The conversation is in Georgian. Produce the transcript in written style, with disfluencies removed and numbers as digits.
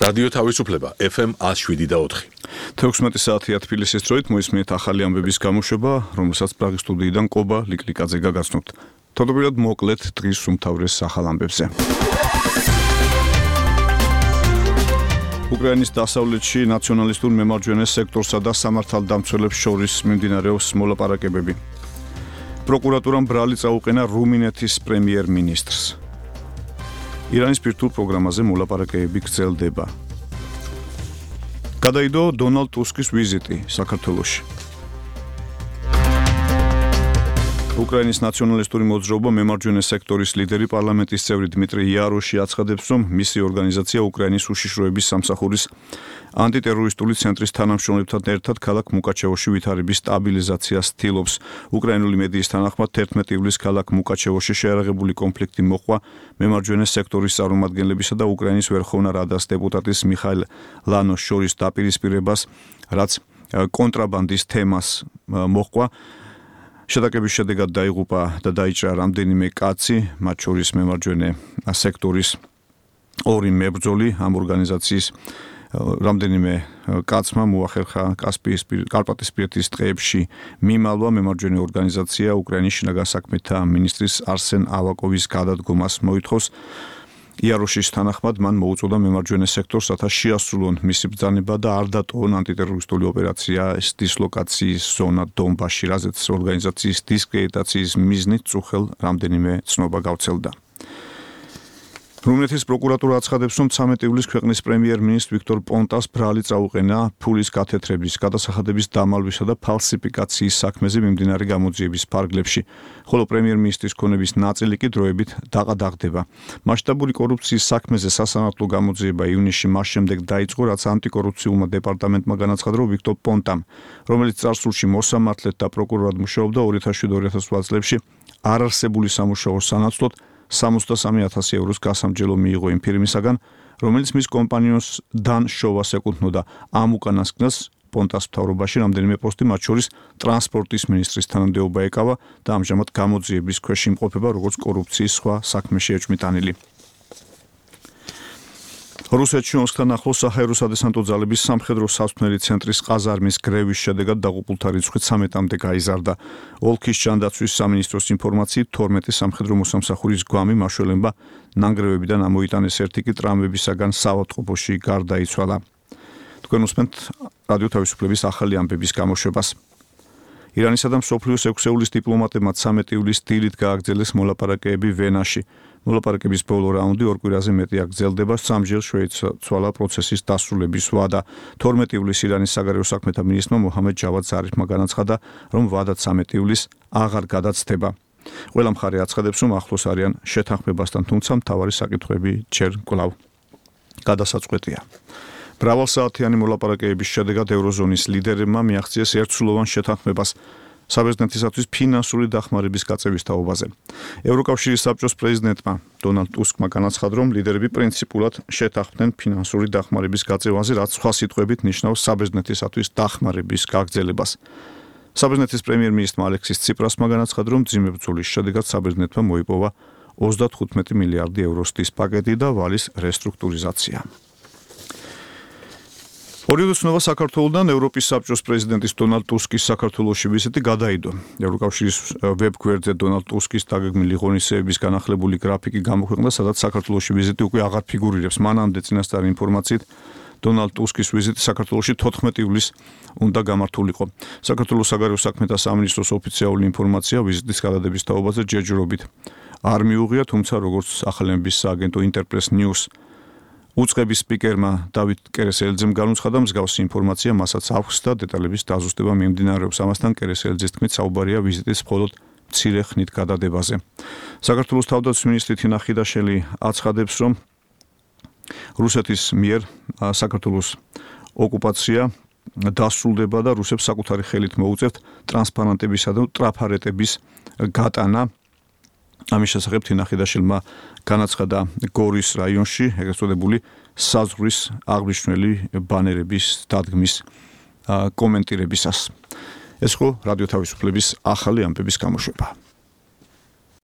რადიო თავისუფლება FM 107.4. 16 საათია თბილისის დროით მოისმენთ ახალი ამბების გამოშვება, რომელსაც პრაღის სტუდიიდან კობა ლიკლიკაძე გაგაცნობთ. თოდობილად მოკლედ დღის უმთავრეს ახალ ამბებზე. უკრაინის დასავლეთში ნაციონალისტურ მემარჯვენე სექტორსა და სამართალდამცველებს შორის მიმდინარეობს მოლაპარაკებები. პროკურატურამ ბრალი წაუყენა რუმინეთის პრემიერ-მინისტრს. ირანის ბირთვულ პროგრამაზე მოლაპარაკებები გრძელდება. გადაიდო დონალდ ტუსკის ვიზიტი საქართველოში. უკრაინის ნაციონალისტური მოძრაობა მემარჯვენე სექტორის ლიდერი პარლამენტის წევრი დმიტრი იაროში აცხადებს, რომ მისი ორგანიზაცია უკრაინის უშიშროების სამსახურის ანტიტერორისტული ცენტრის თანამშრომლებთან ერთად ქალაქ მუკაჩევოში ვითარების სტაბილიზაციას ცდილობს. უკრაინული მედიის თანახმად 11 ივლისს ქალაქ მუკაჩევოში შეარაღებული კონფლიქტი მოჰყვა მემარჯვენე სექტორის წარმომადგენლებისა და უკრაინის ვერხოვნა რადას დეპუტატის მიხაილ ლანოს შორის დაპირისპირებას, რაც კონტრაბანდის თემას მოჰყვა. შეტაკების შედეგად დაიღუპა და დაიჭრა რამდენიმე კაცი, მათ შორის მემარჯვენე სექტორის ორი მებრძოლი. ამ ორგანიზაციის რამდენიმე კაცმა მოახერხა კარპატისპირეთის ტყეებში მიმალვა. მემარჯვენე ორგანიზაცია უკრაინის შინაგან საქმეთა მინისტრის არსენ ავაკოვის გადადგომას მოითხოვს. იაროშის თანახმად მან მოუწოდა მემარჯვენე სექტორს, რათა შეასრულონ მისი ბრძანება და არ დატოვონ ანტიტერორისტული ოპერაციის დისლოკაციის ზონა დონბასში, რაზეც ორგანიზაციის დისკრედიტაციის მიზნით წუხელ რამდენიმე ცნობა გავრცელდა. რუმინეთის პროკურატურა აცხადებს, რომ 13 ივლისს ქვეყნის პრემიერ-მინისტრ ვიქტორ პონტას ბრალი წაუყენა ფულის გათეთრების, გადასახადების დამალვისა და ფალსიფიკაციის საქმეზე მიმდინარე გამოძიების ფარგლებში, ხოლო პრემიერ-მინისტრის ქონების ნაწილი კი დროებით დაყადაღდება. მასშტაბური კორუფციის საქმეზე სასამართლო გამოძიება ივნისში მას შემდეგ დაიწყო, რაც ანტიკორუფციულმა დეპარტამენტმა განაცხადა, რომ ვიქტორ პონტამ, რომელიც წარსულში მოსამართლედ და პროკურორად მუშაობდა 2007-2008 წლებში, არარსებული სამუშაოს სანაცვლოდ 63,000 ევროს გასამჯელო მიიღო იმ ფირმისაგან, რომელიც მის კომპანიონს დან შოვას ეკუთვნოდა. ამ უკანასკნელს პონტას მთავრობაში რამდენიმე პოსტი, მათ შორის ტრანსპორტის მინისტრის თანამდებობა ეკავა და ამჟამად გამოძიების ქვეშ იმყოფება, როგორც კორუფციის სხვა საქმეში ეჭვმიტანილი. რუსეთში ომსკთან ახლოს საჰაერო სადესანტო ძალების სამხედრო სასწავლელი ცენტრის ყაზარმის გრევის შედეგად დაღუპულთა რიცხვი 13-მდე გაიზარდა. ოლქის ჯანდაცვის სამინისტროს ინფორმაციით 12 სამხედრო მოსამსახურის გვამი მაშველებმა ნანგრევებიდან ამოიტანეს, ერთი კი ტრამვებისაგან საავადმყოფოში გარდაიცვალა. თქვენ უსმენთ რადიო თავისუფლების ახალი ამბების გამოშვებას. ირანისა და მსოფლიოს 6-ეულის დიპლომატებმა 13 ივლისს დილით გააგრძელეს მოლაპარაკებები ვენაში. მოლაპარაკების ბოლო რაუნდი ორ კვირაზე მეტი აგრძელდება, სამჯერ შეიცვალა პროცესის დასრულების ვადა. 12 ივლისს ირანის საგარეო საქმეთა მინისტრმა მოჰამედ ჯავად ზარიფმა განაცხადა, რომ ვადა 13 ივლისს აღარ გადაცდება. ყველა მხარე აცხადებს, რომ ახლოს არიან შეთანხმებასთან, თუმცა მთავარი საკითხები ჯერ კვლავ გადასაწყვეტია. მრავალსაათიანი მოლაპარაკებების შედეგად ევროზონის ლიდერებმა მიაღწიეს ერთსულოვან შეთანხმებას საბერძნეთისათვის ფინანსური დახმარების გაწევის თაობაზე. ევროკავშირის საბჭოს პრეზიდენტმა დონალდ ტუსკმა განაცხადა, რომ ლიდერები პრინციპულად შეთანხმდნენ ფინანსური დახმარების გაწევაზე, რაც სხვა სიტყვებით ნიშნავს საბერძნეთისათვის დახმარების გაგრძელებას. საბერძნეთის პრემიერ-მინისტრმა ალექსის ციპრასმა განაცხადა, რომ მძიმე ბრძოლის შედეგად საბერძნეთმა მოიპოვა 35 მილიარდი ევროს პაკეტი და ვალის რესტრუქტურიზაცია. ორივე ცნობა საქართველოდან ევროპის საბჭოს პრეზიდენტის დონალდ ტუსკის საქართველოში ვიზიტი გადაიდო. ევროკავშირის ვებგვერდზე დონალდ ტუსკის დაგეგმილი ღონისძიების განახლებული გრაფიკი გამოქვეყნდა, სადაც საქართველოში ვიზიტი უკვე აღარ ფიგურირებს. მანამდე წინასწარი ინფორმაციით დონალდ ტუსკის ვიზიტი საქართველოში 14 ივლისს უნდა გამართულიყო. საქართველოს საგარეო საქმეთა სამინისტროს ოფიციალური ინფორმაცია ვიზიტის გადადების თაობაზე ჯერჯერობით არ მიუღია, თუმცა როგორც ახალების სააგენტო ინტერპრეს ნიუს უწყების სპიკერმა დავით კერესელიძემ განუცხადა, მსგავსი ინფორმაცია მასაც აქვს და დეტალების დაზუსტება მიმდინარეობს. ამასთან კერესელიძის თქმით, საუბარია ვიზიტის მხოლოდ მცირე ხნით გადადებაზე. საქართველოს თავდაცვის მინისტრი თინა ხიდაშელი აცხადებს, რომ რუსეთის მიერ საქართველოს ოკუპაცია დასრულდება და რუსებს საკუთარი ხელით მოუწევთ ტრანსპარანტებისა და ტრაფარეტების გატანა. ამის შესახებ თინა ხიდაშელმა განაცხადა გორის რაიონში ეგრეთ წოდებული საზღვრის აღნიშნული ბანერების დადგმის კომენტირებისას. ეს ხო რადიო თავისუფლების ახალი ამბების გამოშვება.